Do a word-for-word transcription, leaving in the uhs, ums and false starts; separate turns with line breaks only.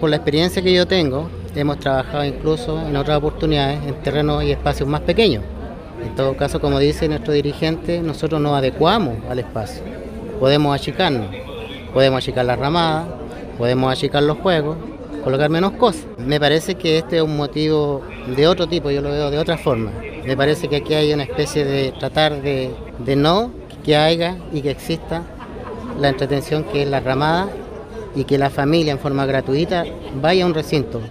Por la experiencia que yo tengo, hemos trabajado incluso en otras oportunidades en terrenos y espacios más pequeños. En todo caso, como dice nuestro dirigente, nosotros nos adecuamos al espacio. Podemos achicarnos, podemos achicar las ramadas, podemos achicar los juegos, colocar menos cosas. Me parece que este es un motivo de otro tipo, yo lo veo de otra forma. Me parece que aquí hay una especie de tratar de, de no que haya y que exista la entretención que es la ramada y que la familia en forma gratuita vaya a un recinto.